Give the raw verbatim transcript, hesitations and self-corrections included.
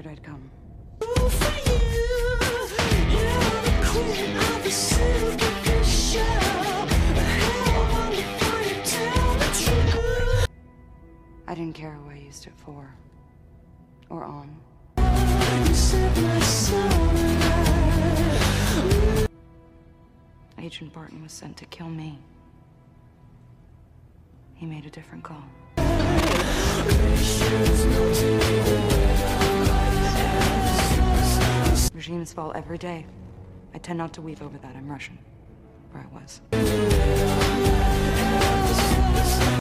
figured I'd come. I didn't care who I used it for. Or on. Agent Barton was sent to kill me. He made a different call. Regimes fall every day. I tend not to weep over that. I'm Russian. Or I was.